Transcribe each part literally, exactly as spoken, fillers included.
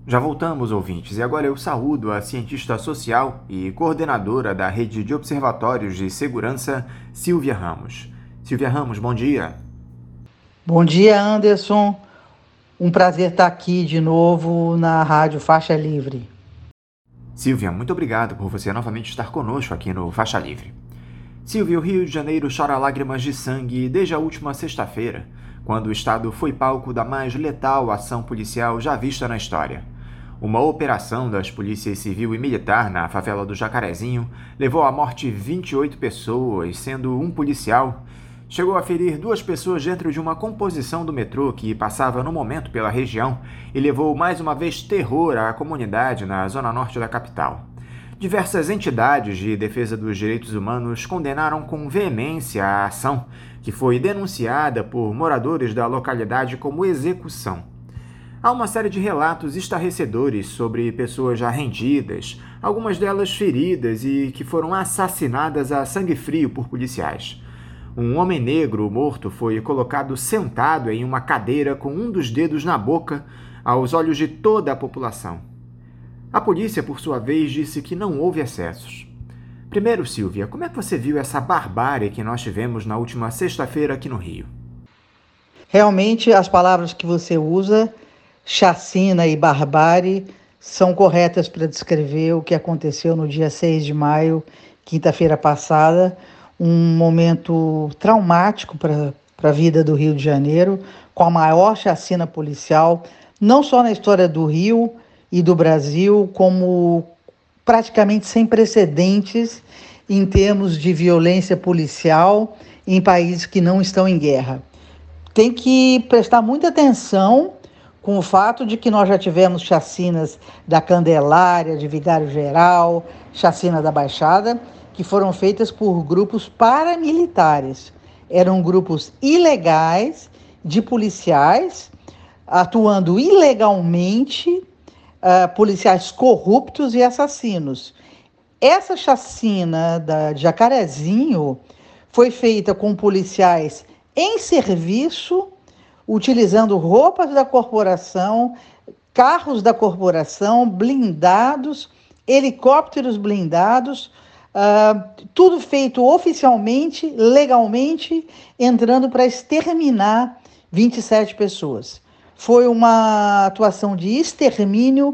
Já voltamos, ouvintes, e agora eu saúdo a cientista social e coordenadora da Rede de Observatórios de Segurança, Silvia Ramos. Silvia Ramos, bom dia. Bom dia, Anderson. Um prazer estar aqui de novo na Rádio Faixa Livre. Silvia, muito obrigado por você novamente estar conosco aqui no Faixa Livre. Silvia, o Rio de Janeiro chora lágrimas de sangue desde a última sexta-feira, quando o estado foi palco da mais letal ação policial já vista na história. Uma operação das polícias civil e militar na favela do Jacarezinho levou à morte vinte e oito pessoas, sendo um policial. Chegou a ferir duas pessoas dentro de uma composição do metrô que passava no momento pela região e levou mais uma vez terror à comunidade na zona norte da capital. Diversas entidades de defesa dos direitos humanos condenaram com veemência a ação, que foi denunciada por moradores da localidade como execução. Há uma série de relatos estarrecedores sobre pessoas já rendidas, algumas delas feridas e que foram assassinadas a sangue frio por policiais. Um homem negro morto foi colocado sentado em uma cadeira com um dos dedos na boca, aos olhos de toda a população. A polícia, por sua vez, disse que não houve excessos. Primeiro, Silvia, como é que você viu essa barbárie que nós tivemos na última sexta-feira aqui no Rio? Realmente, as palavras que você usa, chacina e barbárie, são corretas para descrever o que aconteceu no dia seis de maio, quinta-feira passada, um momento traumático para a vida do Rio de Janeiro, com a maior chacina policial, não só na história do Rio e do Brasil, como praticamente sem precedentes em termos de violência policial em países que não estão em guerra. Tem que prestar muita atenção com o fato de que nós já tivemos chacinas da Candelária, de Vigário Geral, chacina da Baixada, que foram feitas por grupos paramilitares. Eram grupos ilegais de policiais, atuando ilegalmente, uh, policiais corruptos e assassinos. Essa chacina da de Jacarezinho foi feita com policiais em serviço, utilizando roupas da corporação, carros da corporação, blindados, helicópteros blindados, uh, tudo feito oficialmente, legalmente, entrando para exterminar vinte e sete pessoas. Foi uma atuação de extermínio,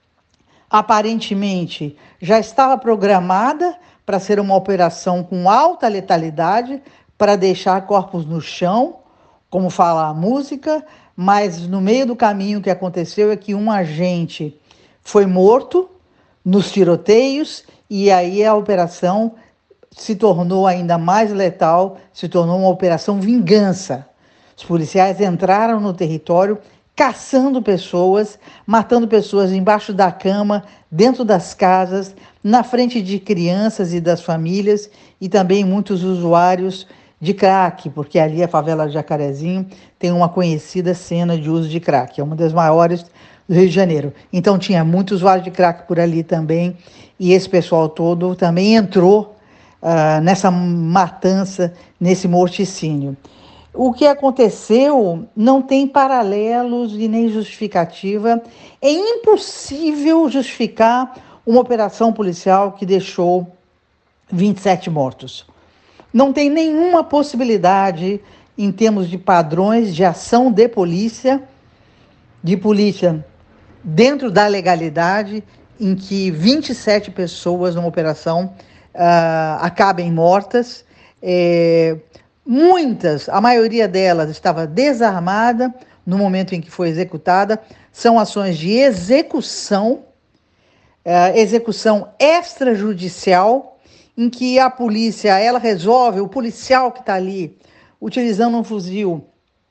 aparentemente já estava programada para ser uma operação com alta letalidade, para deixar corpos no chão, como fala a música, mas no meio do caminho o que aconteceu é que um agente foi morto nos tiroteios e aí a operação se tornou ainda mais letal, se tornou uma operação vingança. Os policiais entraram no território caçando pessoas, matando pessoas embaixo da cama, dentro das casas, na frente de crianças e das famílias e também muitos usuários de crack, porque ali a favela de Jacarezinho tem uma conhecida cena de uso de crack, é uma das maiores do Rio de Janeiro. Então tinha muito usuário de crack por ali também, e esse pessoal todo também entrou uh, nessa matança, nesse morticínio. O que aconteceu não tem paralelos e nem justificativa. É impossível justificar uma operação policial que deixou vinte e sete mortos. Não tem nenhuma possibilidade em termos de padrões de ação de polícia, de polícia dentro da legalidade, em que vinte e sete pessoas numa operação uh, acabem mortas. É, muitas, a maioria delas estava desarmada no momento em que foi executada. São ações de execução, uh, execução extrajudicial, em que a polícia, ela resolve, o policial que está ali, utilizando um fuzil,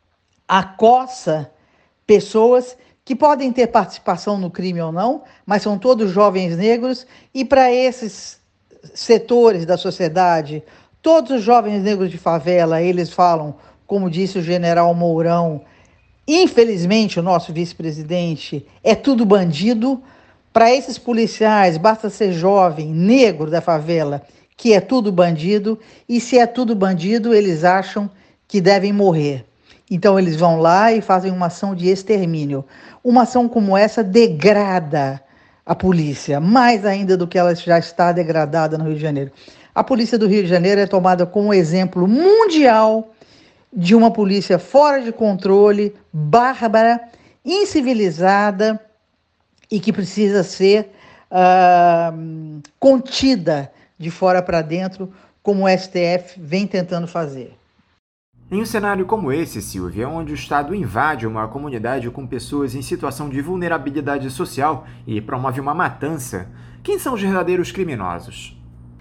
acossa pessoas que podem ter participação no crime ou não, mas são todos jovens negros, e para esses setores da sociedade, todos os jovens negros de favela, eles falam, como disse o general Mourão, infelizmente o nosso vice-presidente, é tudo bandido. Para esses policiais, basta ser jovem, negro da favela, que é tudo bandido, e se é tudo bandido, eles acham que devem morrer. Então eles vão lá e fazem uma ação de extermínio. Uma ação como essa degrada a polícia, mais ainda do que ela já está degradada no Rio de Janeiro. A polícia do Rio de Janeiro é tomada como exemplo mundial de uma polícia fora de controle, bárbara, incivilizada e que precisa ser uh, contida de fora para dentro, como o S T F vem tentando fazer. Em um cenário como esse, Silvia, onde o Estado invade uma comunidade com pessoas em situação de vulnerabilidade social e promove uma matança, quem são os verdadeiros criminosos?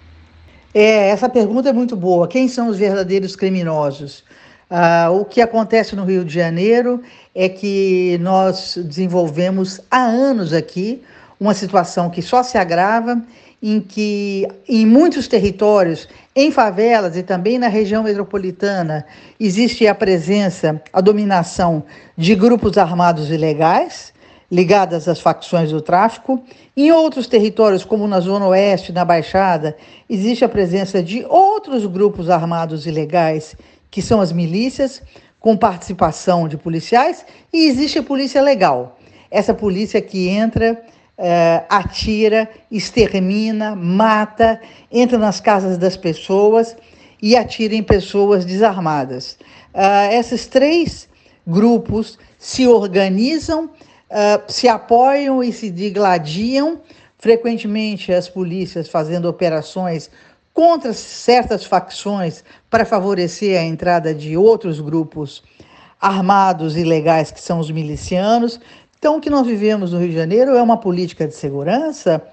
É, essa pergunta é muito boa. Quem são os verdadeiros criminosos? Ah, o que acontece no Rio de Janeiro é que nós desenvolvemos há anos aqui uma situação que só se agrava, em que em muitos territórios, em favelas e também na região metropolitana, existe a presença, a dominação de grupos armados ilegais, ligadas às facções do tráfico. Em outros territórios, como na Zona Oeste, na Baixada, existe a presença de outros grupos armados ilegais, que são as milícias, com participação de policiais, e existe a polícia legal. Essa polícia que entra, eh, atira, extermina, mata, entra nas casas das pessoas e atira em pessoas desarmadas. Uh, esses três grupos se organizam, Uh, se apoiam e se digladiam, frequentemente as polícias fazendo operações contra certas facções para favorecer a entrada de outros grupos armados ilegais, que são os milicianos. Então, o que nós vivemos no Rio de Janeiro é uma política de segurança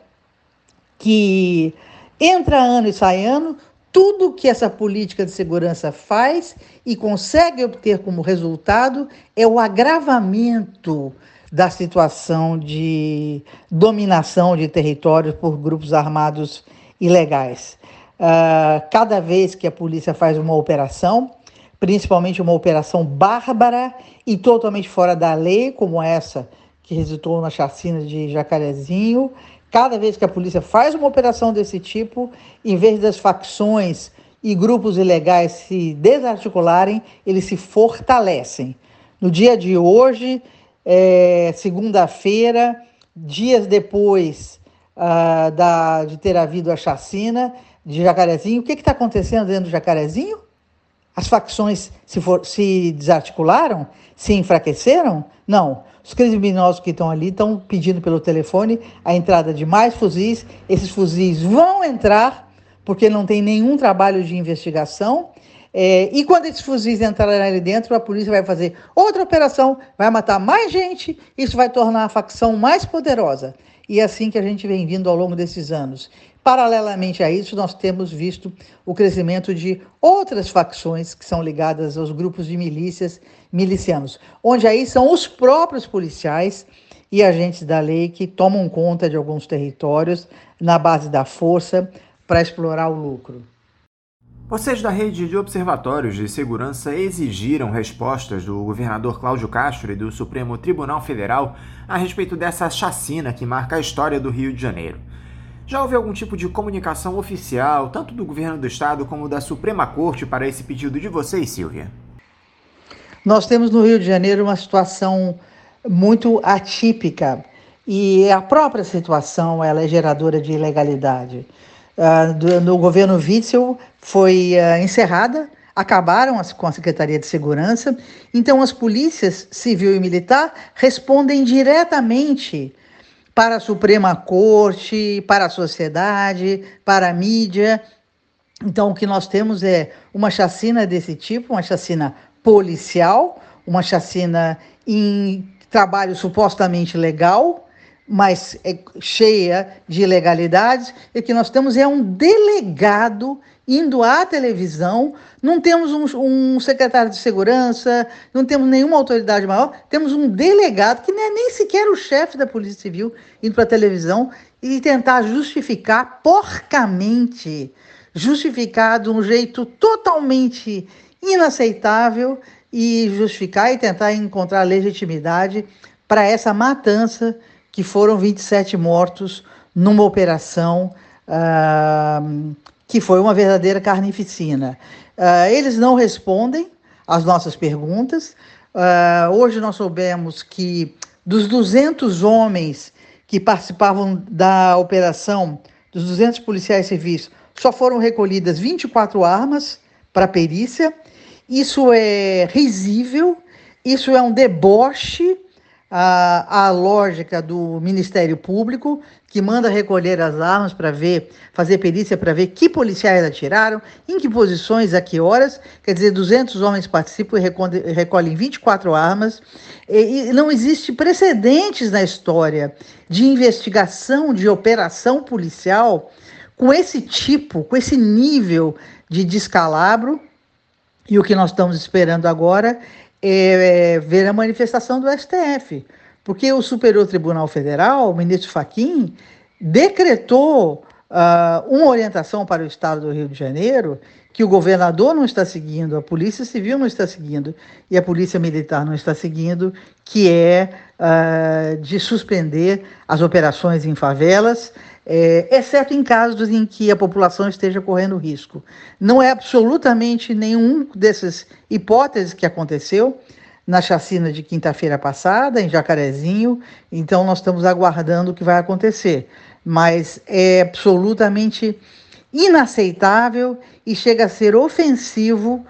que entra ano e sai ano. Tudo que essa política de segurança faz e consegue obter como resultado é o agravamento da situação de dominação de territórios por grupos armados ilegais. Uh, cada vez que a polícia faz uma operação, principalmente uma operação bárbara e totalmente fora da lei, como essa que resultou na chacina de Jacarezinho, cada vez que a polícia faz uma operação desse tipo, em vez das facções e grupos ilegais se desarticularem, eles se fortalecem. No dia de hoje, É, segunda-feira, dias depois uh, da, de ter havido a chacina de Jacarezinho, o que está acontecendo dentro do Jacarezinho? As facções se, for, se desarticularam? Se enfraqueceram? Não. Os criminosos que estão ali estão pedindo pelo telefone a entrada de mais fuzis. Esses fuzis vão entrar porque não tem nenhum trabalho de investigação. É, e quando esses fuzis entrarem ali dentro, a polícia vai fazer outra operação, vai matar mais gente, isso vai tornar a facção mais poderosa. E é assim que a gente vem vindo ao longo desses anos. Paralelamente a isso, nós temos visto o crescimento de outras facções que são ligadas aos grupos de milícias, milicianos, onde aí são os próprios policiais e agentes da lei que tomam conta de alguns territórios na base da força para explorar o lucro. Vocês da rede de observatórios de segurança exigiram respostas do governador Cláudio Castro e do Supremo Tribunal Federal a respeito dessa chacina que marca a história do Rio de Janeiro. Já houve algum tipo de comunicação oficial, tanto do governo do estado como da Suprema Corte, para esse pedido de vocês, Silvia? Nós temos no Rio de Janeiro uma situação muito atípica e a própria situação ela é geradora de ilegalidade. Uh, do, no governo Witzel foi uh, encerrada, acabaram as, com a Secretaria de Segurança, então as polícias civil e militar respondem diretamente para a Suprema Corte, para a sociedade, para a mídia. Então o que nós temos é uma chacina desse tipo, uma chacina policial, uma chacina em trabalho supostamente legal, mas é cheia de ilegalidades, e o que nós temos é um delegado indo à televisão, não temos um, um secretário de segurança, não temos nenhuma autoridade maior, temos um delegado, que não é nem sequer o chefe da Polícia Civil, indo para a televisão e tentar justificar porcamente, justificar de um jeito totalmente inaceitável, e justificar e tentar encontrar legitimidade para essa matança que foram vinte e sete mortos numa operação uh, que foi uma verdadeira carnificina. Uh, eles não respondem as nossas perguntas. Uh, hoje nós soubemos que dos duzentos homens que participavam da operação, dos duzentos policiais civis, só foram recolhidas vinte e quatro armas para perícia. Isso é risível, isso é um deboche à, à lógica do Ministério Público, que manda recolher as armas para ver, fazer perícia para ver que policiais atiraram, em que posições, a que horas. Quer dizer, duzentos homens participam e recolhem vinte e quatro armas. E, e não existe precedentes na história de investigação, de operação policial com esse tipo, com esse nível de descalabro. E o que nós estamos esperando agora é, é ver a manifestação do S T F, porque o Superior Tribunal Federal, o ministro Fachin, decretou uh, uma orientação para o Estado do Rio de Janeiro que o governador não está seguindo, a Polícia Civil não está seguindo e a Polícia Militar não está seguindo, que é uh, de suspender as operações em favelas, É, exceto em casos em que a população esteja correndo risco. Não é absolutamente nenhum dessas hipóteses que aconteceu na chacina de quinta-feira passada, em Jacarezinho, então nós estamos aguardando o que vai acontecer. Mas é absolutamente inaceitável e chega a ser ofensivo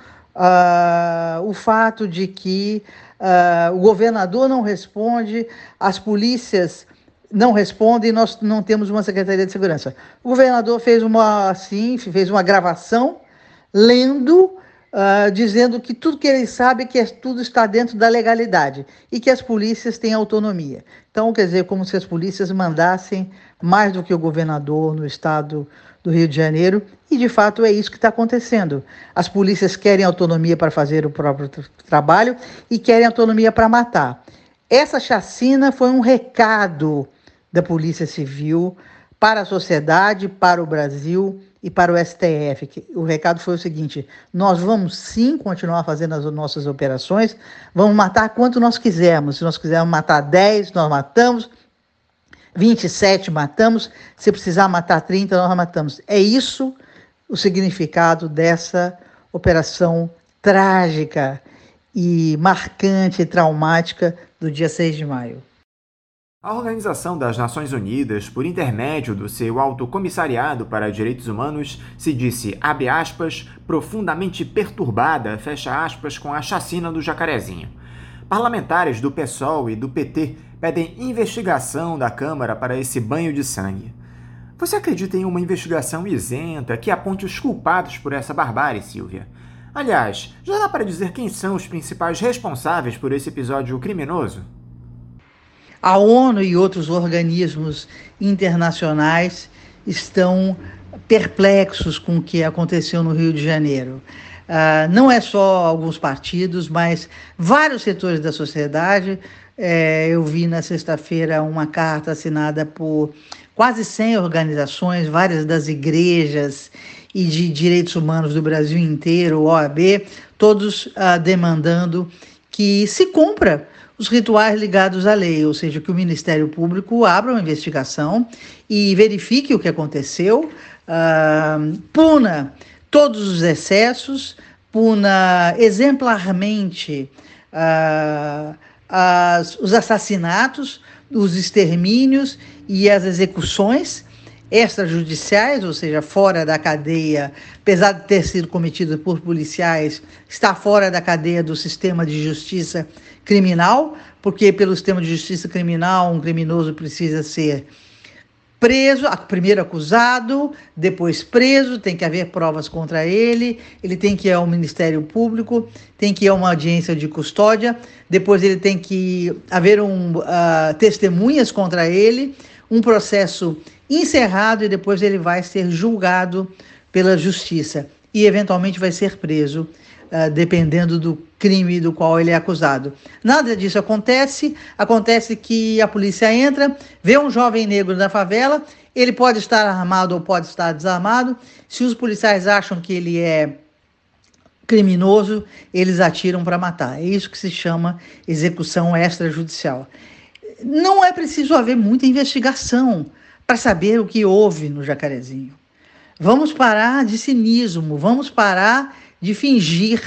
uh, o fato de que uh, o governador não responde, as polícias não respondem e nós não temos uma Secretaria de Segurança. O governador fez uma, assim, fez uma gravação lendo, uh, dizendo que tudo que ele sabe é que tudo está dentro da legalidade e que as polícias têm autonomia. Então, quer dizer, como se as polícias mandassem mais do que o governador no estado do Rio de Janeiro, e de fato é isso que está acontecendo. As polícias querem autonomia para fazer o próprio tra- trabalho e querem autonomia para matar. Essa chacina foi um recado da Polícia Civil para a sociedade, para o Brasil e para o S T F. O recado foi o seguinte: nós vamos sim continuar fazendo as nossas operações, vamos matar quanto nós quisermos. Se nós quisermos matar dez, nós matamos, vinte e sete matamos, se precisar matar trinta, nós matamos. É isso o significado dessa operação trágica e marcante e traumática do dia seis de maio. A Organização das Nações Unidas, por intermédio do seu Alto Comissariado para Direitos Humanos, se disse, abre aspas, profundamente perturbada, fecha aspas, com a chacina do Jacarezinho. Parlamentares do PSOL e do P T pedem investigação da Câmara para esse banho de sangue. Você acredita em uma investigação isenta que aponte os culpados por essa barbárie, Silvia? Aliás, já dá para dizer quem são os principais responsáveis por esse episódio criminoso? A ONU e outros organismos internacionais estão perplexos com o que aconteceu no Rio de Janeiro. Uh, não é só alguns partidos, mas vários setores da sociedade. É, eu vi na sexta-feira uma carta assinada por quase cem organizações, várias das igrejas e de direitos humanos do Brasil inteiro, O A B, todos uh, demandando que se cumpra os rituais ligados à lei, ou seja, que o Ministério Público abra uma investigação e verifique o que aconteceu, uh, puna todos os excessos, puna exemplarmente uh, as, os assassinatos, os extermínios e as execuções extrajudiciais, ou seja, fora da cadeia, apesar de ter sido cometido por policiais, está fora da cadeia do sistema de justiça criminal, porque pelo sistema de justiça criminal um criminoso precisa ser preso, primeiro acusado, depois preso, tem que haver provas contra ele, ele tem que ir ao Ministério Público, tem que ir a uma audiência de custódia, depois ele tem que haver um, uh, testemunhas contra ele, um processo encerrado e depois ele vai ser julgado pela justiça e eventualmente vai ser preso, uh, dependendo do crime do qual ele é acusado. Nada disso acontece, acontece que a polícia entra, vê um jovem negro na favela, ele pode estar armado ou pode estar desarmado, se os policiais acham que ele é criminoso, eles atiram para matar. É isso que se chama execução extrajudicial. Não é preciso haver muita investigação para saber o que houve no Jacarezinho. Vamos parar de cinismo, vamos parar de fingir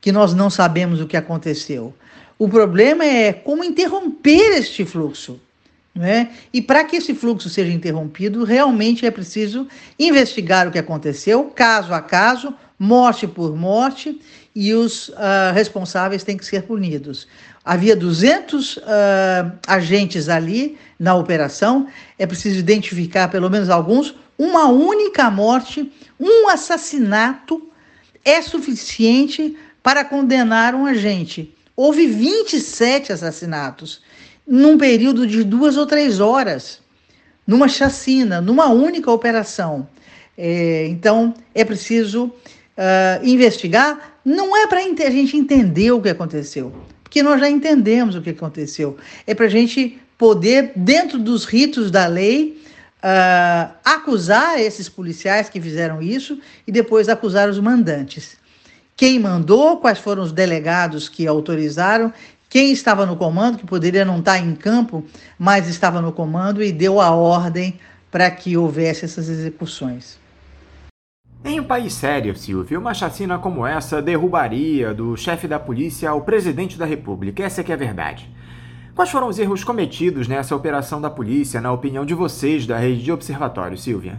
que nós não sabemos o que aconteceu. O problema é como interromper este fluxo, né? E para que esse fluxo seja interrompido, realmente é preciso investigar o que aconteceu, caso a caso, morte por morte, e os uh, responsáveis têm que ser punidos. Havia duzentos uh, agentes ali na operação, é preciso identificar pelo menos alguns. Uma única morte, um assassinato é suficiente para condenar um agente. Houve vinte e sete assassinatos num período de duas ou três horas, numa chacina, numa única operação. É, então, é preciso uh, investigar. Não é para a gente entender o que aconteceu, porque nós já entendemos o que aconteceu. É para a gente poder, dentro dos ritos da lei, uh, acusar esses policiais que fizeram isso e depois acusar os mandantes. Quem mandou, quais foram os delegados que autorizaram, quem estava no comando, que poderia não estar em campo, mas estava no comando e deu a ordem para que houvesse essas execuções. Em um país sério, Silvia, uma chacina como essa derrubaria do chefe da polícia ao presidente da República. Essa é que é a verdade. Quais foram os erros cometidos nessa operação da polícia, na opinião de vocês da rede de observatório, Silvia?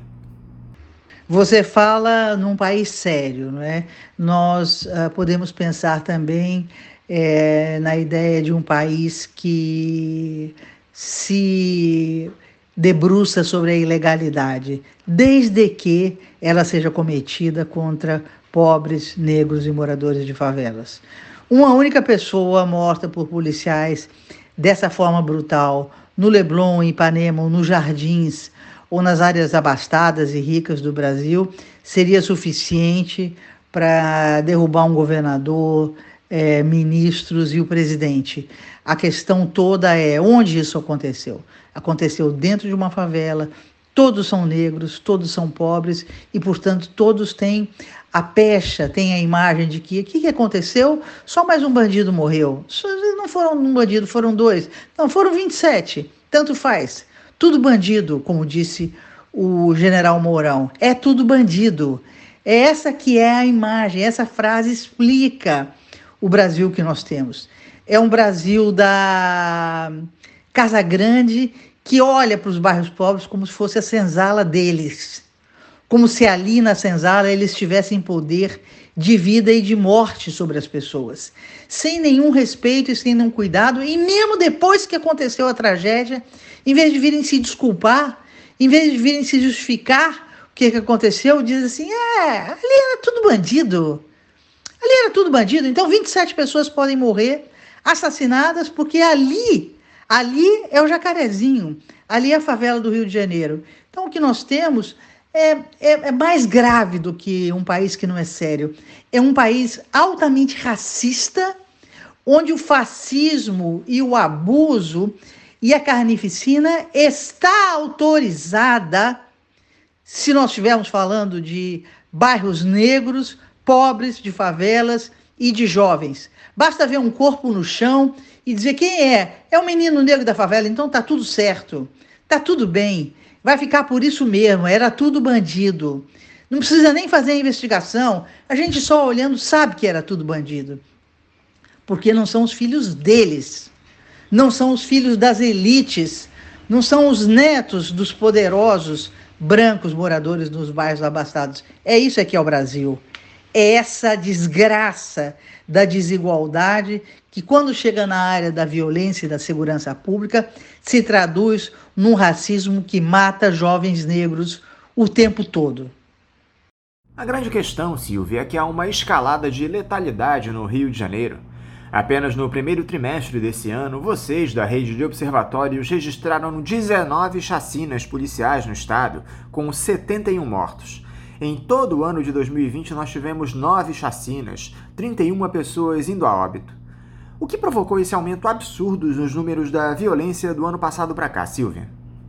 Você fala num país sério, não é? Nós uh, podemos pensar também é, na ideia de um país que se debruça sobre a ilegalidade, desde que ela seja cometida contra pobres, negros e moradores de favelas. Uma única pessoa morta por policiais dessa forma brutal, no Leblon, em Ipanema, ou nos Jardins, ou nas áreas abastadas e ricas do Brasil, seria suficiente para derrubar um governador, é, ministros e o presidente. A questão toda é onde isso aconteceu. Aconteceu dentro de uma favela, todos são negros, todos são pobres e, portanto, todos têm a pecha, têm a imagem de que o que, que aconteceu? Só mais um bandido morreu. Não foram um bandido, foram dois. Não, foram vinte e sete. Tanto faz. Tudo bandido, como disse o general Mourão. É tudo bandido. É essa que é a imagem, essa frase explica o Brasil que nós temos. É um Brasil da Casa Grande que olha para os bairros pobres como se fosse a senzala deles. Como se ali na senzala eles tivessem poder de vida e de morte sobre as pessoas. Sem nenhum respeito e sem nenhum cuidado. E mesmo depois que aconteceu a tragédia, em vez de virem se desculpar, em vez de virem se justificar o que, que aconteceu, diz assim, é, ali era tudo bandido. Ali era tudo bandido. Então vinte e sete pessoas podem morrer assassinadas porque ali, ali é o Jacarezinho, ali é a favela do Rio de Janeiro. Então o que nós temos é, é, é mais grave do que um país que não é sério. É um país altamente racista, onde o fascismo e o abuso e a carnificina está autorizada, se nós estivermos falando de bairros negros, pobres, de favelas e de jovens. Basta ver um corpo no chão e dizer quem é. É o menino negro da favela, então tá tudo certo, tá tudo bem, vai ficar por isso mesmo, era tudo bandido. Não precisa nem fazer a investigação, a gente só olhando sabe que era tudo bandido. Porque não são os filhos deles, não são os filhos das elites, não são os netos dos poderosos brancos moradores nos bairros abastados. É isso aqui é o Brasil. É essa desgraça da desigualdade que, quando chega na área da violência e da segurança pública, se traduz num racismo que mata jovens negros o tempo todo. A grande questão, Silvia, é que há uma escalada de letalidade no Rio de Janeiro. Apenas no primeiro trimestre desse ano, vocês da rede de observatórios registraram dezenove chacinas policiais no estado, com setenta e um mortos. Em todo o ano de dois mil e vinte, nós tivemos nove chacinas, trinta e uma pessoas indo a óbito. O que provocou esse aumento absurdo nos números da violência do ano passado para cá, Silvia?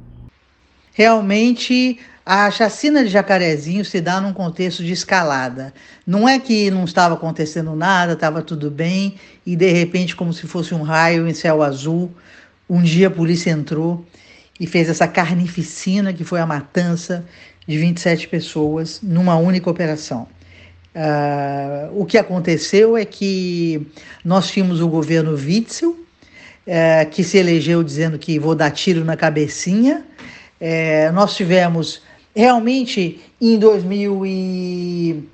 Realmente, a chacina de Jacarezinho se dá num contexto de escalada. Não é que não estava acontecendo nada, estava tudo bem, e de repente, como se fosse um raio em céu azul, um dia a polícia entrou e fez essa carnificina que foi a matança de vinte e sete pessoas numa única operação. Uh, o que aconteceu é que nós tínhamos o governo Witzel, uh, que se elegeu dizendo que vou dar tiro na cabecinha. Uh, nós tivemos, realmente, em dois mil e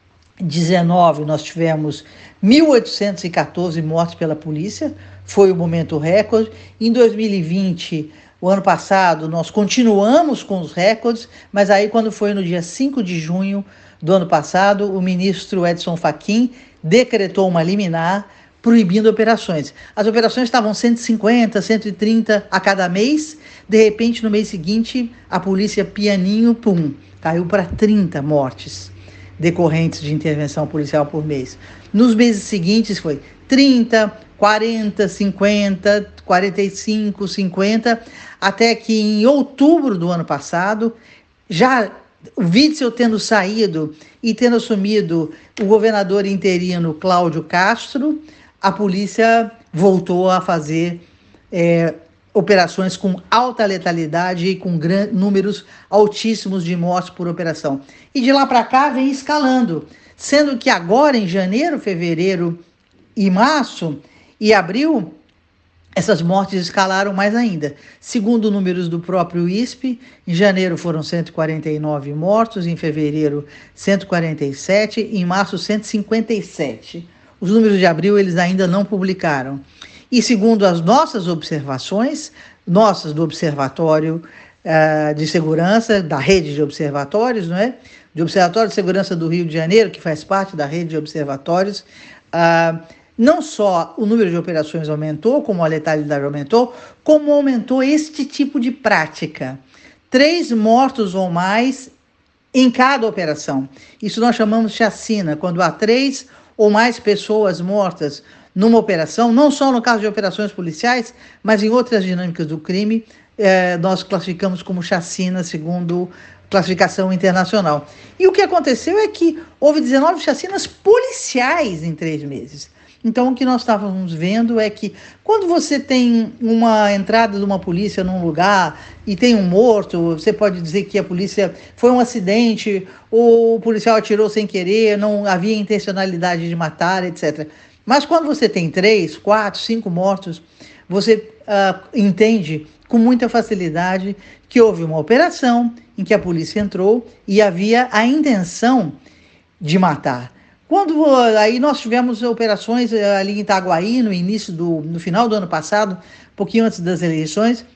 dezenove, nós tivemos mil oitocentos e quatorze mortes pela polícia, foi o momento recorde. Em dois mil e vinte, o ano passado, nós continuamos com os recordes, mas aí quando foi no dia cinco de junho do ano passado, o ministro Edson Fachin decretou uma liminar proibindo operações. As operações estavam cento e cinquenta, cento e trinta a cada mês. De repente, no mês seguinte, a polícia pianinho, pum, caiu para trinta mortes decorrentes de intervenção policial por mês. Nos meses seguintes foi trinta, quarenta, cinquenta, quarenta e cinco, cinquenta, até que em outubro do ano passado, já o Witzel tendo saído e tendo assumido o governador interino Cláudio Castro, a polícia voltou a fazer é, operações com alta letalidade e com gran- números altíssimos de mortes por operação. E de lá para cá vem escalando, sendo que agora em janeiro, fevereiro e março e abril, essas mortes escalaram mais ainda. Segundo números do próprio I S P, em janeiro foram cento e quarenta e nove mortos, em fevereiro cento e quarenta e sete, em março cento e cinquenta e sete. Os números de abril eles ainda não publicaram. E segundo as nossas observações, nossas do Observatório uh, de Segurança, da rede de observatórios, não é? De Observatório de Segurança do Rio de Janeiro, que faz parte da rede de observatórios, uh, não só o número de operações aumentou, como a letalidade aumentou, como aumentou este tipo de prática. Três mortos ou mais em cada operação. Isso nós chamamos de chacina, quando há três ou mais pessoas mortas numa operação, não só no caso de operações policiais, mas em outras dinâmicas do crime, eh, nós classificamos como chacina, segundo classificação internacional. E o que aconteceu é que houve dezenove chacinas policiais em três meses. Então, o que nós estávamos vendo é que quando você tem uma entrada de uma polícia num lugar e tem um morto, você pode dizer que a polícia foi um acidente, ou o policial atirou sem querer, não havia intencionalidade de matar, etcétera. Mas quando você tem três, quatro, cinco mortos, você uh, entende com muita facilidade que houve uma operação em que a polícia entrou e havia a intenção de matar. Quando aí nós tivemos operações ali em Itaguaí, no início do, no final do ano passado, um pouquinho antes das eleições,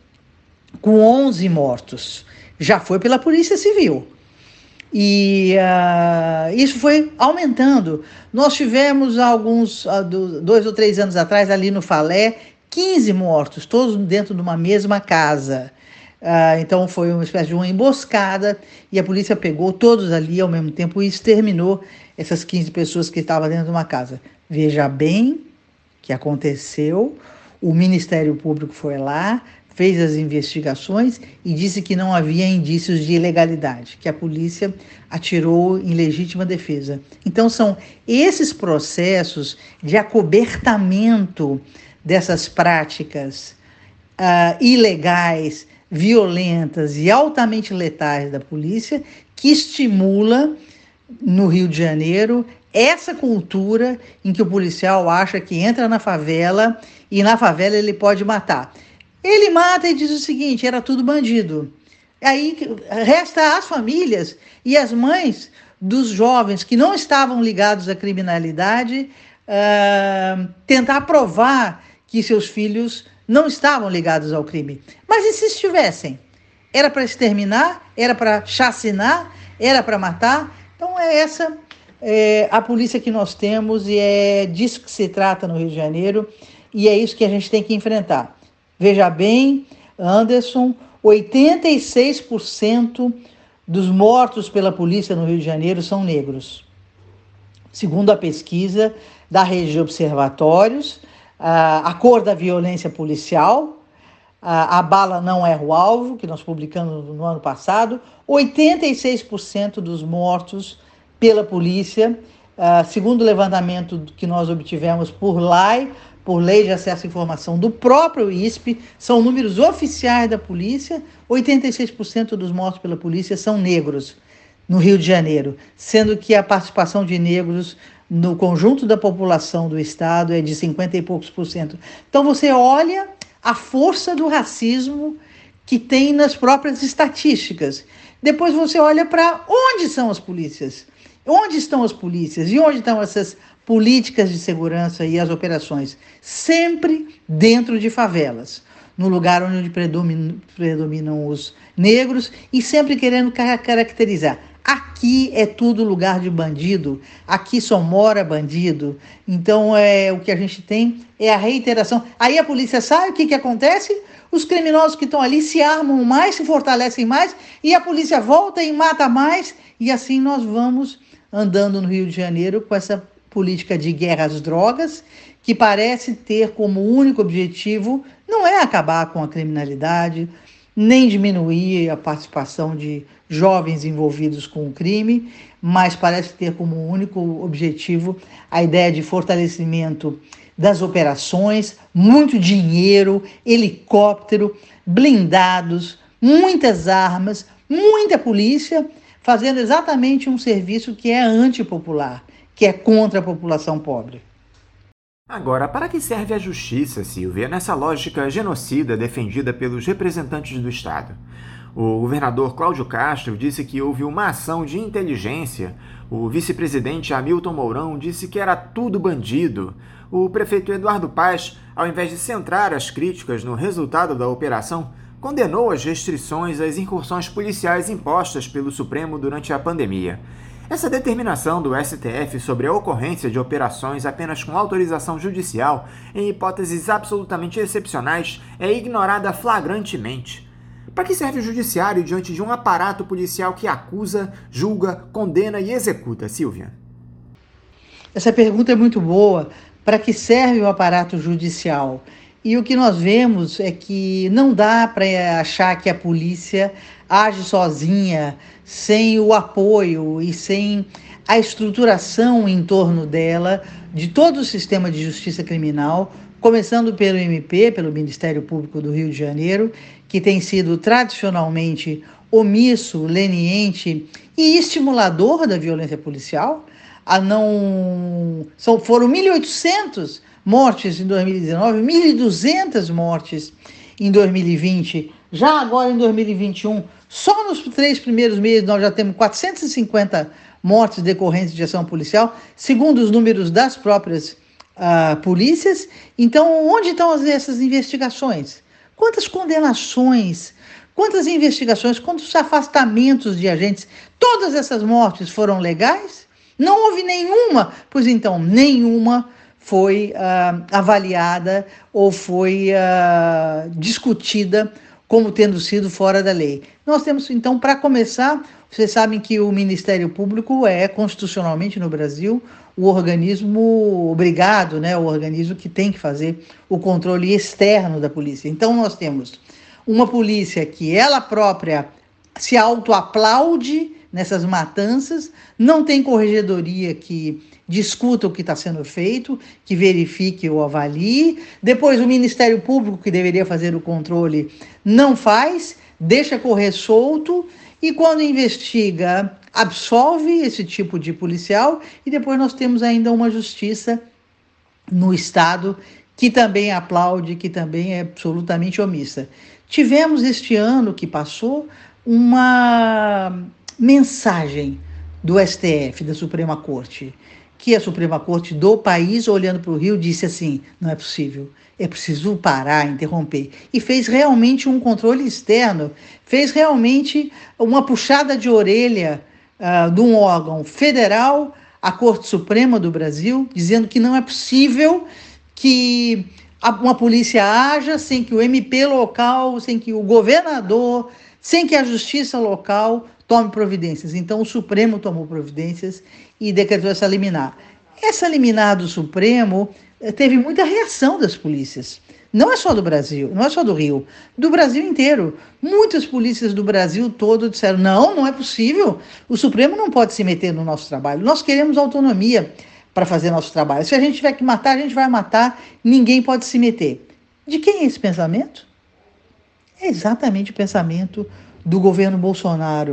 com onze mortos. Já foi pela Polícia Civil. E uh, isso foi aumentando. Nós tivemos alguns, uh, do, dois ou três anos atrás, ali no Falé, quinze mortos, todos dentro de uma mesma casa. Uh, então foi uma espécie de uma emboscada e a polícia pegou todos ali ao mesmo tempo e exterminou essas quinze pessoas que estavam dentro de uma casa. Veja bem o que aconteceu, o Ministério Público foi lá, fez as investigações e disse que não havia indícios de ilegalidade, que a polícia atirou em legítima defesa. Então são esses processos de acobertamento dessas práticas uh, ilegais, violentas e altamente letais da polícia que estimula no Rio de Janeiro essa cultura em que o policial acha que entra na favela e na favela ele pode matar. Ele mata e diz o seguinte, era tudo bandido. Aí resta às famílias e às mães dos jovens que não estavam ligados à criminalidade uh, tentar provar que seus filhos não estavam ligados ao crime. Mas e se estivessem? Era para exterminar? Era para chacinar? Era para matar? Então é essa é, a polícia que nós temos e é disso que se trata no Rio de Janeiro e é isso que a gente tem que enfrentar. Veja bem, Anderson, oitenta e seis por cento dos mortos pela polícia no Rio de Janeiro são negros. Segundo a pesquisa da rede de observatórios, a cor da violência policial, a, a bala não erra o alvo, que nós publicamos no ano passado, oitenta e seis por cento dos mortos pela polícia, uh, segundo o levantamento que nós obtivemos por L A I, por Lei de Acesso à Informação do próprio I S P, são números oficiais da polícia, oitenta e seis por cento dos mortos pela polícia são negros. no Rio de Janeiro, sendo que a participação de negros no conjunto da população do estado é de cinquenta e poucos por cento. Então você olha a força do racismo que tem nas próprias estatísticas. Depois você olha para onde são as polícias, onde estão as polícias e onde estão essas políticas de segurança e as operações, sempre dentro de favelas, no lugar onde predominam, predominam os negros e sempre querendo caracterizar. Aqui é tudo lugar de bandido, aqui só mora bandido. Então, é, o que a gente tem é a reiteração. Aí a polícia sai, o que, que acontece? Os criminosos que estão ali se armam mais, se fortalecem mais, e a polícia volta e mata mais, e assim nós vamos andando no Rio de Janeiro com essa política de guerra às drogas, que parece ter como único objetivo, não é acabar com a criminalidade, nem diminuir a participação de jovens envolvidos com o crime, mas parece ter como único objetivo a ideia de fortalecimento das operações, muito dinheiro, helicóptero, blindados, muitas armas, muita polícia, fazendo exatamente um serviço que é antipopular, que é contra a população pobre. Agora, para que serve a justiça, Silvia, nessa lógica genocida defendida pelos representantes do Estado? O governador Cláudio Castro disse que houve uma ação de inteligência, o vice-presidente Hamilton Mourão disse que era tudo bandido, o prefeito Eduardo Paes, ao invés de centrar as críticas no resultado da operação, condenou as restrições às incursões policiais impostas pelo Supremo durante a pandemia. Essa determinação do S T F sobre a ocorrência de operações apenas com autorização judicial, em hipóteses absolutamente excepcionais, é ignorada flagrantemente. Para que serve o judiciário diante de um aparato policial que acusa, julga, condena e executa, Silvia? Essa pergunta é muito boa. Para que serve o aparato judicial? E o que nós vemos é que não dá para achar que a polícia age sozinha, sem o apoio e sem a estruturação em torno dela de todo o sistema de justiça criminal, começando pelo M P, pelo Ministério Público do Rio de Janeiro, que tem sido tradicionalmente omisso, leniente e estimulador da violência policial. A não... São, foram mil e oitocentas mortes em dois mil e dezenove, mil e duzentas mortes em dois mil e vinte. Já agora, em dois mil e vinte e um, só nos três primeiros meses nós já temos quatrocentas e cinquenta mortes decorrentes de ação policial, segundo os números das próprias uh, polícias. Então, onde estão essas investigações? Quantas condenações? Quantas investigações? Quantos afastamentos de agentes? Todas essas mortes foram legais? Não houve nenhuma, pois então, nenhuma foi uh, avaliada ou foi uh, discutida como tendo sido fora da lei. Nós temos, então, para começar, vocês sabem que o Ministério Público é, constitucionalmente no Brasil, o organismo obrigado, né, o organismo que tem que fazer o controle externo da polícia. Então, nós temos uma polícia que ela própria se autoaplaude nessas matanças, não tem corregedoria que discuta o que está sendo feito, que verifique ou avalie. Depois o Ministério Público, que deveria fazer o controle, não faz, deixa correr solto e quando investiga, absolve esse tipo de policial e depois nós temos ainda uma justiça no Estado que também aplaude, que também é absolutamente omissa. Tivemos este ano que passou uma mensagem do S T F, da Suprema Corte, que a Suprema Corte do país, olhando para o Rio, disse assim, não é possível, é preciso parar, interromper. E fez realmente um controle externo, fez realmente uma puxada de orelha uh, de um órgão federal, a Corte Suprema do Brasil, dizendo que não é possível que uma polícia haja sem que o M P local, sem que o governador, sem que a justiça local tome providências. Então, o Supremo tomou providências e decretou essa liminar. Essa liminar do Supremo teve muita reação das polícias. Não é só do Brasil, não é só do Rio, do Brasil inteiro. Muitas polícias do Brasil todo disseram, não, não é possível, o Supremo não pode se meter no nosso trabalho. Nós queremos autonomia para fazer nosso trabalho. Se a gente tiver que matar, a gente vai matar, ninguém pode se meter. De quem é esse pensamento? É exatamente o pensamento do governo Bolsonaro, que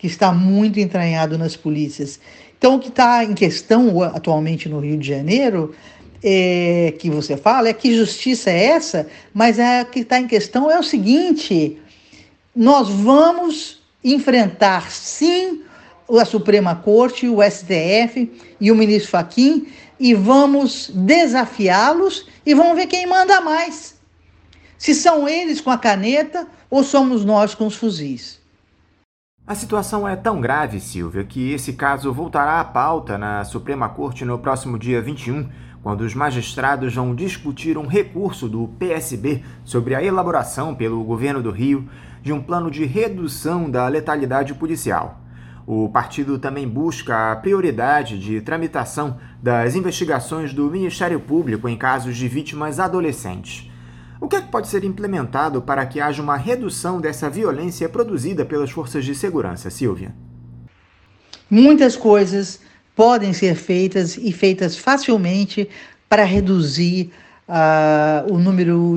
que está muito entranhado nas polícias. Então, o que está em questão atualmente no Rio de Janeiro, é, que você fala, é que justiça é essa, mas é, o que está em questão é o seguinte: nós vamos enfrentar, sim, a Suprema Corte, o S T F e o ministro Fachin, e vamos desafiá-los e vamos ver quem manda mais. Se são eles com a caneta ou somos nós com os fuzis. A situação é tão grave, Silvia, que esse caso voltará à pauta na Suprema Corte no próximo dia vinte e um, quando os magistrados vão discutir um recurso do P S B sobre a elaboração pelo governo do Rio de um plano de redução da letalidade policial. O partido também busca a prioridade de tramitação das investigações do Ministério Público em casos de vítimas adolescentes. O que é que pode ser implementado para que haja uma redução dessa violência produzida pelas forças de segurança, Silvia? Muitas coisas podem ser feitas e feitas facilmente para reduzir uh, o número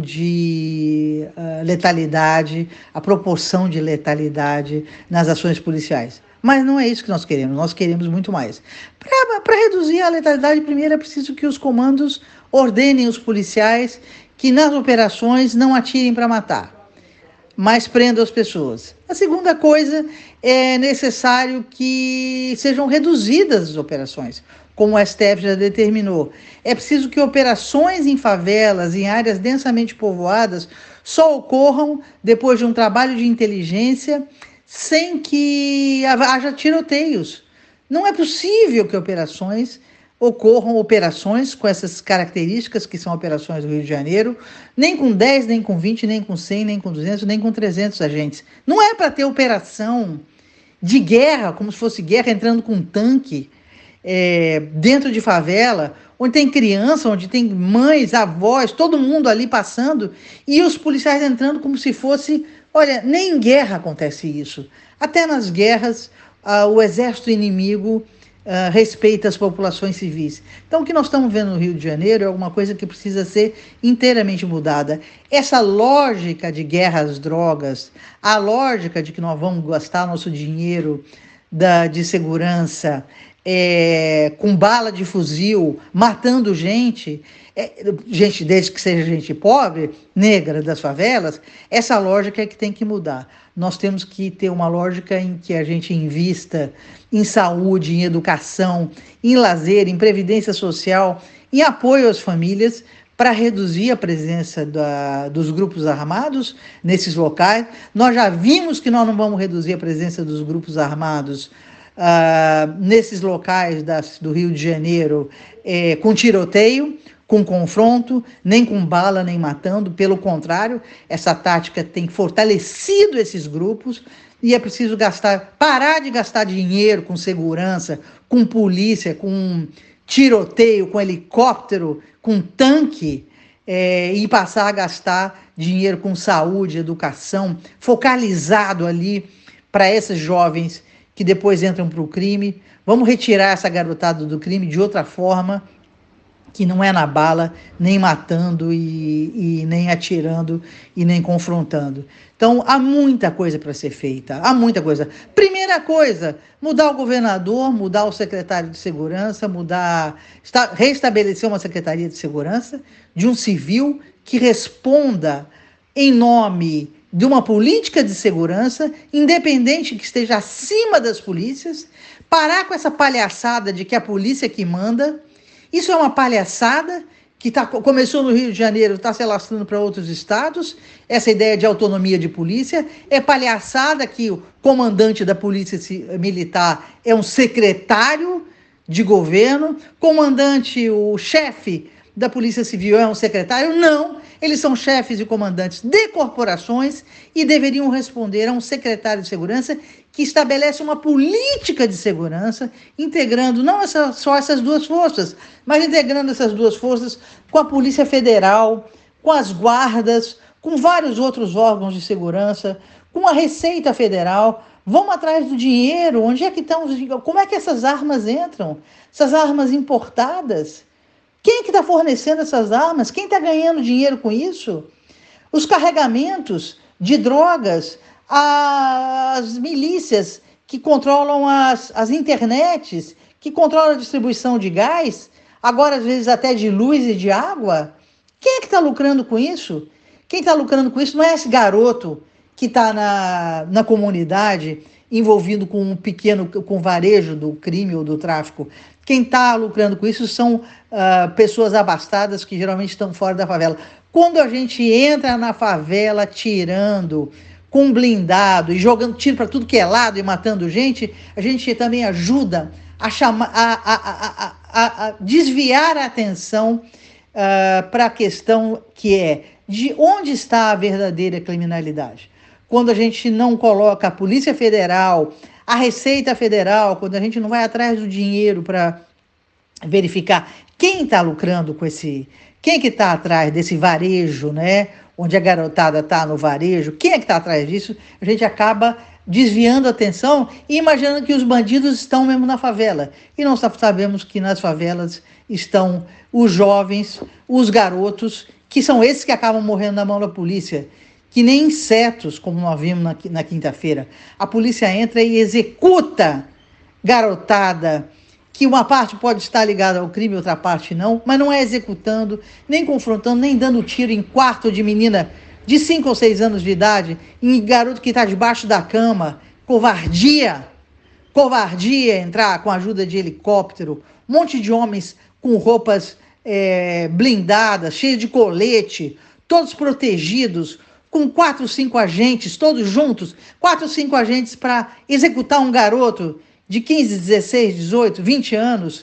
de uh, letalidade, a proporção de letalidade nas ações policiais. Mas não é isso que nós queremos, nós queremos muito mais. Para reduzir a letalidade, primeiro é preciso que os comandos ordenem os policiais que nas operações não atirem para matar, mas prendam as pessoas. A segunda coisa, é necessário que sejam reduzidas as operações, como o S T F já determinou. É preciso que operações em favelas, em áreas densamente povoadas, só ocorram depois de um trabalho de inteligência, sem que haja tiroteios. Não é possível que operações ocorram operações com essas características que são operações do Rio de Janeiro, nem com dez, nem com vinte, nem com cem, nem com duzentos, nem com trezentos agentes. Não é para ter operação de guerra, como se fosse guerra entrando com um tanque é, dentro de favela, onde tem criança, onde tem mães, avós, todo mundo ali passando, e os policiais entrando como se fosse... Olha, nem em guerra acontece isso. Até nas guerras, ah, o exército inimigo Uh, respeita as populações civis. Então, o que nós estamos vendo no Rio de Janeiro é alguma coisa que precisa ser inteiramente mudada. Essa lógica de guerra às drogas, a lógica de que nós vamos gastar nosso dinheiro da, de segurança é, com bala de fuzil, matando gente, é, gente desde que seja gente pobre, negra das favelas, essa lógica é que tem que mudar. Nós temos que ter uma lógica em que a gente invista em saúde, em educação, em lazer, em previdência social, em apoio às famílias, para reduzir a presença da, dos grupos armados nesses locais. Nós já vimos que nós não vamos reduzir a presença dos grupos armados uh, nesses locais das, do Rio de Janeiro é, com tiroteio, com confronto, nem com bala, nem matando. Pelo contrário, essa tática tem fortalecido esses grupos e é preciso gastar, parar de gastar dinheiro com segurança, com polícia, com tiroteio, com helicóptero, com tanque, é, e passar a gastar dinheiro com saúde, educação, focalizado ali para esses jovens que depois entram para o crime. Vamos retirar essa garotada do crime de outra forma, que não é na bala, nem matando e, e nem atirando e nem confrontando. Então, há muita coisa para ser feita, há muita coisa. Primeira coisa, mudar o governador, mudar o secretário de segurança, mudar, está, restabelecer uma secretaria de segurança de um civil que responda em nome de uma política de segurança, independente que esteja acima das polícias, parar com essa palhaçada de que a polícia que manda. Isso é uma palhaçada que tá, começou no Rio de Janeiro, está se alastrando para outros estados. Essa ideia de autonomia de polícia é palhaçada que o comandante da polícia militar é um secretário de governo, comandante, o chefe da polícia civil é um secretário. Não, eles são chefes e comandantes de corporações e deveriam responder a um secretário de segurança que estabelece uma política de segurança, integrando não essa, só essas duas forças, mas integrando essas duas forças com a Polícia Federal, com as guardas, com vários outros órgãos de segurança, com a Receita Federal. Vamos atrás do dinheiro. Onde é que estão? Como é que essas armas entram? Essas armas importadas? Quem que está fornecendo essas armas? Quem está ganhando dinheiro com isso? Os carregamentos de drogas, as milícias que controlam as, as internets, que controlam a distribuição de gás, agora às vezes até de luz e de água. Quem é que está lucrando com isso? Quem está lucrando com isso não é esse garoto que está na, na comunidade envolvido com um pequeno, com varejo do crime ou do tráfico. Quem está lucrando com isso são uh, pessoas abastadas que geralmente estão fora da favela. Quando a gente entra na favela tirando com blindado e jogando tiro para tudo que é lado e matando gente, a gente também ajuda a, chamar, a, a, a, a, a desviar a atenção uh, para a questão que é de onde está a verdadeira criminalidade. Quando a gente não coloca a Polícia Federal, a Receita Federal, quando a gente não vai atrás do dinheiro para verificar quem está lucrando com esse, quem que está atrás desse varejo, né? Onde a garotada está no varejo, quem é que está atrás disso, a gente acaba desviando a atenção e imaginando que os bandidos estão mesmo na favela. E nós sabemos que nas favelas estão os jovens, os garotos, que são esses que acabam morrendo na mão da polícia, que nem insetos, como nós vimos na, na quinta-feira. A polícia entra e executa garotada, que uma parte pode estar ligada ao crime, outra parte não, mas não é executando, nem confrontando, nem dando tiro em quarto de menina de cinco ou seis anos de idade, em garoto que está debaixo da cama. Covardia, covardia entrar com a ajuda de helicóptero, um monte de homens com roupas é, blindadas, cheios de colete, todos protegidos, com quatro, cinco agentes, todos juntos, quatro, cinco agentes para executar um garoto de quinze, dezesseis, dezoito, vinte anos,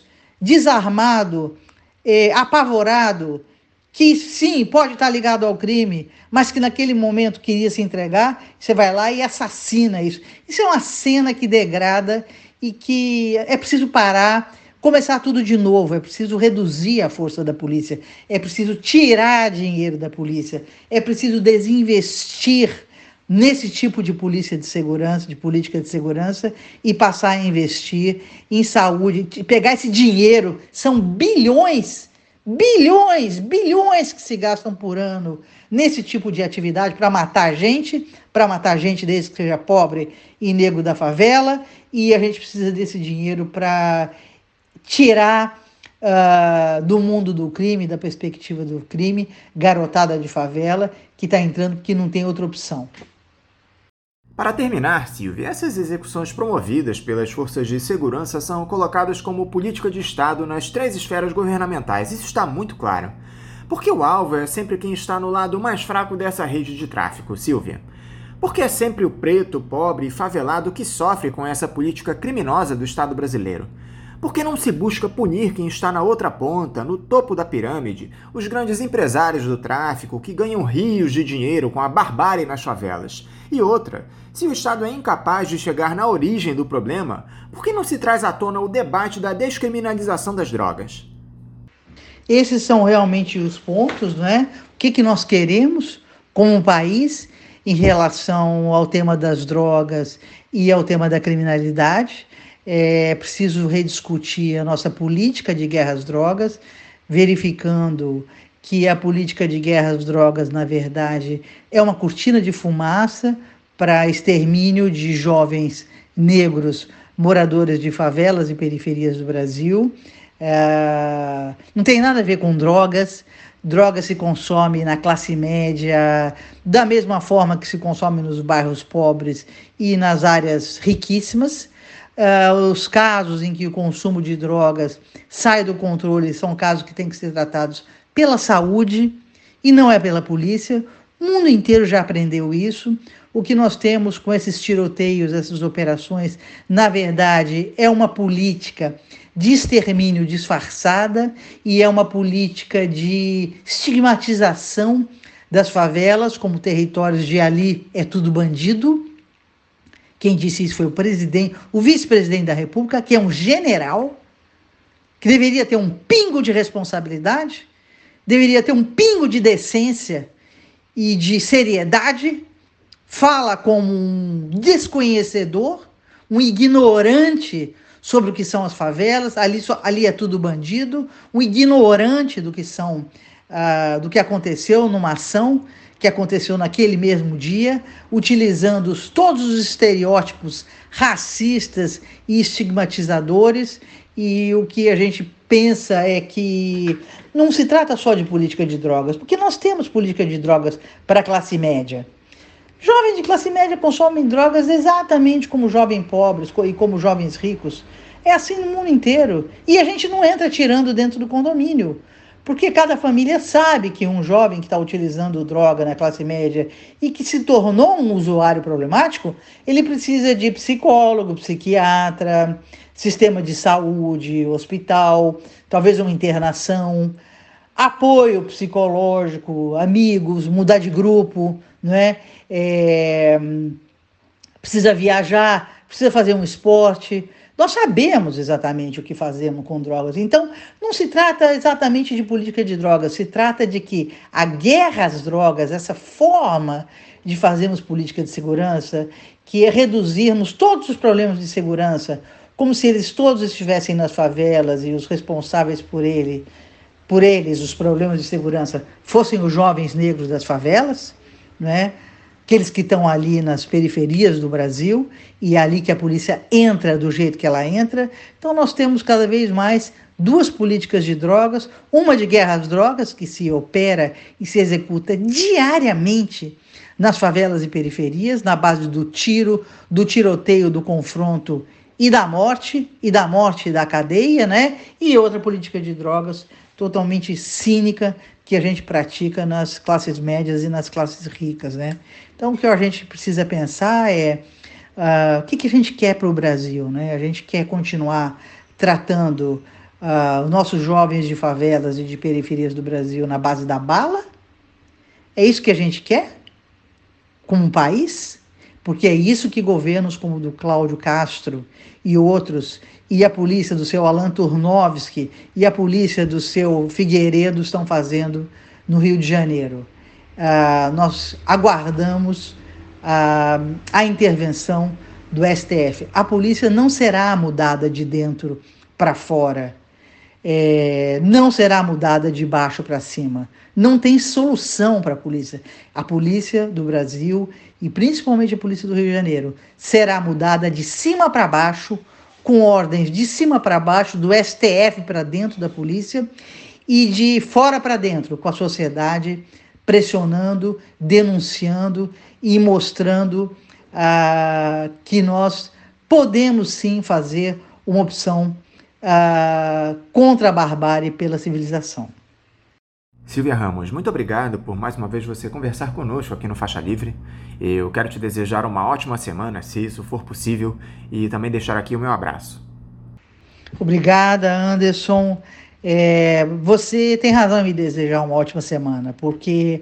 desarmado, eh, apavorado, que sim, pode estar ligado ao crime, mas que naquele momento queria se entregar, você vai lá e assassina isso. Isso é uma cena que degrada e que é preciso parar, começar tudo de novo, é preciso reduzir a força da polícia, é preciso tirar dinheiro da polícia, é preciso desinvestir nesse tipo de polícia de segurança, de política de segurança, e passar a investir em saúde, pegar esse dinheiro, são bilhões, bilhões, bilhões que se gastam por ano nesse tipo de atividade para matar gente, para matar gente desde que seja pobre e negro da favela, e a gente precisa desse dinheiro para tirar uh, do mundo do crime, da perspectiva do crime, garotada de favela que está entrando porque não tem outra opção. Para terminar, Silvia, essas execuções promovidas pelas forças de segurança são colocadas como política de Estado nas três esferas governamentais. Isso está muito claro. Porque o alvo é sempre quem está no lado mais fraco dessa rede de tráfico, Silvia. Porque é sempre o preto, pobre e favelado que sofre com essa política criminosa do Estado brasileiro. Por que não se busca punir quem está na outra ponta, no topo da pirâmide, os grandes empresários do tráfico que ganham rios de dinheiro com a barbárie nas favelas? E outra, se o Estado é incapaz de chegar na origem do problema, por que não se traz à tona o debate da descriminalização das drogas? Esses são realmente os pontos, não é? O que, que nós queremos como país em relação ao tema das drogas e ao tema da criminalidade. É preciso rediscutir a nossa política de guerra às drogas, verificando que a política de guerra às drogas, na verdade, é uma cortina de fumaça para extermínio de jovens negros moradores de favelas e periferias do Brasil. É, não tem nada a ver com drogas. Droga se consome na classe média da mesma forma que se consome nos bairros pobres e nas áreas riquíssimas. Uh, os casos em que o consumo de drogas sai do controle são casos que têm que ser tratados pela saúde e não é pela polícia. O mundo inteiro já aprendeu isso. O que nós temos com esses tiroteios, essas operações, na verdade, é uma política de extermínio disfarçada e é uma política de estigmatização das favelas como territórios de ali é tudo bandido. Quem disse isso foi o presidente, o vice-presidente da República, que é um general, que deveria ter um pingo de responsabilidade, deveria ter um pingo de decência e de seriedade, fala como um desconhecedor, um ignorante sobre o que são as favelas, ali, só, ali é tudo bandido, um ignorante do que são, uh, do que aconteceu numa ação que aconteceu naquele mesmo dia, utilizando todos os estereótipos racistas e estigmatizadores, e o que a gente pensa é que não se trata só de política de drogas, porque nós temos política de drogas para a classe média. Jovens de classe média consomem drogas exatamente como jovens pobres e como jovens ricos. É assim no mundo inteiro. E a gente não entra tirando dentro do condomínio, porque cada família sabe que um jovem que está utilizando droga na classe média e que se tornou um usuário problemático, ele precisa de psicólogo, psiquiatra, sistema de saúde, hospital, talvez uma internação, apoio psicológico, amigos, mudar de grupo, não é? É, precisa viajar, precisa fazer um esporte. Nós sabemos exatamente o que fazemos com drogas. Então, não se trata exatamente de política de drogas, se trata de que a guerra às drogas, essa forma de fazermos política de segurança, que é reduzirmos todos os problemas de segurança, como se eles todos estivessem nas favelas e os responsáveis por ele, por eles, os problemas de segurança, fossem os jovens negros das favelas, né? Aqueles que estão ali nas periferias do Brasil, e é ali que a polícia entra do jeito que ela entra. Então nós temos cada vez mais duas políticas de drogas, uma de guerra às drogas, que se opera e se executa diariamente nas favelas e periferias, na base do tiro, do tiroteio, do confronto e da morte, e da morte da cadeia, né? E outra política de drogas totalmente cínica, que a gente pratica nas classes médias e nas classes ricas, né? Então, o que a gente precisa pensar é uh, o que, que a gente quer para o Brasil, né? A gente quer continuar tratando uh, os nossos jovens de favelas e de periferias do Brasil na base da bala? É isso que a gente quer como um país? Porque é isso que governos como o do Cláudio Castro e outros, e a polícia do seu Alan Turnovski e a polícia do seu Figueiredo estão fazendo no Rio de Janeiro. Uh, nós aguardamos uh, a intervenção do S T F. A polícia não será mudada de dentro para fora, é, não será mudada de baixo para cima. Não tem solução para a polícia. A polícia do Brasil, e principalmente a polícia do Rio de Janeiro, será mudada de cima para baixo, com ordens de cima para baixo, do S T F para dentro da polícia, e de fora para dentro, com a sociedade pressionando, denunciando e mostrando ah, que nós podemos sim fazer uma opção ah, contra a barbárie pela civilização. Silvia Ramos, muito obrigado por mais uma vez você conversar conosco aqui no Faixa Livre. Eu quero te desejar uma ótima semana, se isso for possível, e também deixar aqui o meu abraço. Obrigada, Anderson. É, você tem razão em me desejar uma ótima semana, porque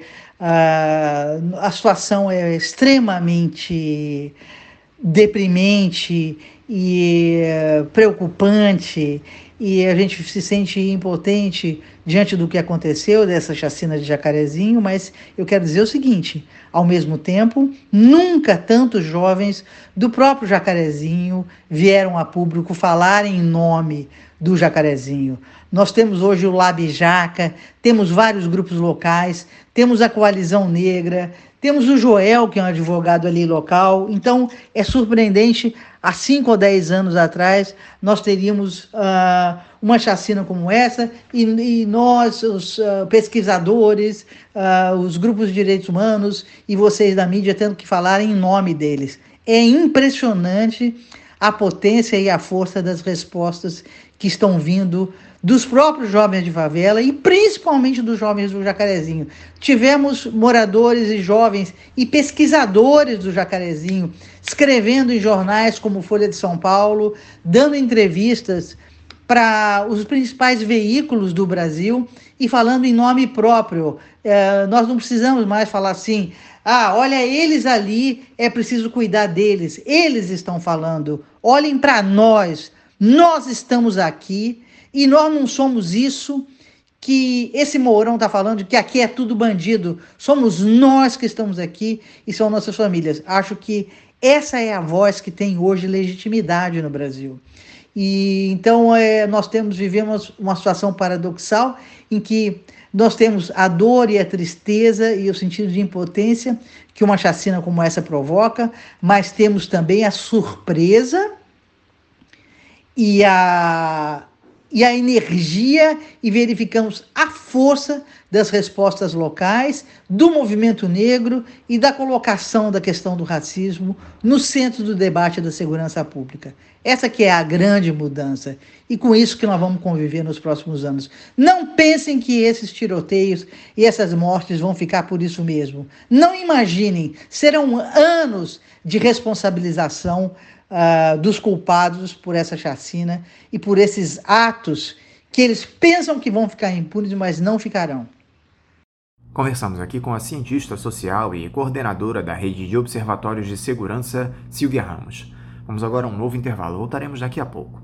uh, a situação é extremamente deprimente e uh, preocupante, e a gente se sente impotente diante do que aconteceu, dessa chacina de Jacarezinho, mas eu quero dizer o seguinte: ao mesmo tempo, nunca tantos jovens do próprio Jacarezinho vieram a público falar em nome do Jacarezinho. Nós temos hoje o Lab Jaca, temos vários grupos locais, temos a Coalizão Negra, temos o Joel, que é um advogado ali local. Então, é surpreendente, há cinco ou dez anos atrás, nós teríamos uh, uma chacina como essa, e, e nós, os uh, pesquisadores, uh, os grupos de direitos humanos e vocês da mídia tendo que falar em nome deles. É impressionante a potência e a força das respostas que estão vindo dos próprios jovens de favela e principalmente dos jovens do Jacarezinho. Tivemos moradores e jovens e pesquisadores do Jacarezinho escrevendo em jornais como Folha de São Paulo, dando entrevistas para os principais veículos do Brasil e falando em nome próprio. É, nós não precisamos mais falar assim: ah, olha, eles ali, é preciso cuidar deles. Eles estão falando, olhem para nós, nós estamos aqui e nós não somos isso que esse Mourão está falando, que aqui é tudo bandido. Somos nós que estamos aqui e são nossas famílias. Acho que essa é a voz que tem hoje legitimidade no Brasil. E então é, nós temos, vivemos uma situação paradoxal em que Nós temos a dor e a tristeza e o sentido de impotência que uma chacina como essa provoca, mas temos também a surpresa e a, e a energia, e verificamos a força das respostas locais, do movimento negro e da colocação da questão do racismo no centro do debate da segurança pública. Essa que é a grande mudança, e com isso que nós vamos conviver nos próximos anos. Não pensem que esses tiroteios e essas mortes vão ficar por isso mesmo. Não imaginem, serão anos de responsabilização uh, dos culpados por essa chacina e por esses atos que eles pensam que vão ficar impunes, mas não ficarão. Conversamos aqui com a cientista social e coordenadora da Rede de Observatórios de Segurança, Silvia Ramos. Vamos agora a um novo intervalo, voltaremos daqui a pouco.